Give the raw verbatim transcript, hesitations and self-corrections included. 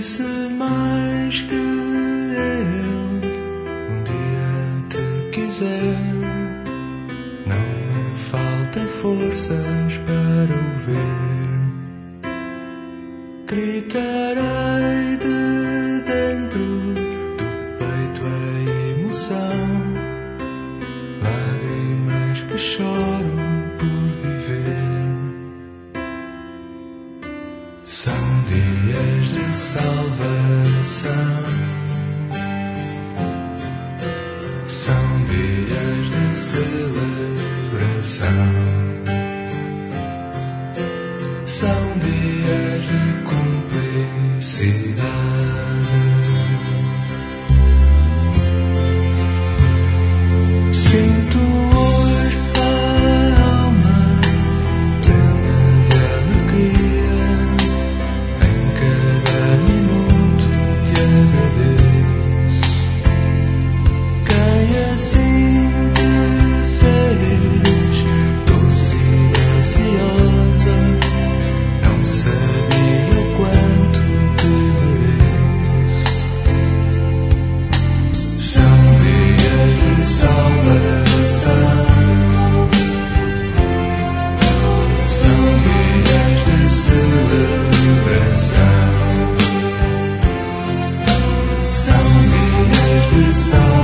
disse mais que eu um dia te quiser. Não me faltam forças para ouvir. Gritarei de dentro do peito a emoção, lágrimas que choram por viver. São dias de salvação, são dias de celebração, são dias de cumplicidade. Sinto hoje a alma plena de alegria. Em cada minuto te agradeço. Quem assim te fez, doce e graciosa, não sabia o quanto te mereço. São dias de salvação, são dias de celebração, são dias de salvação.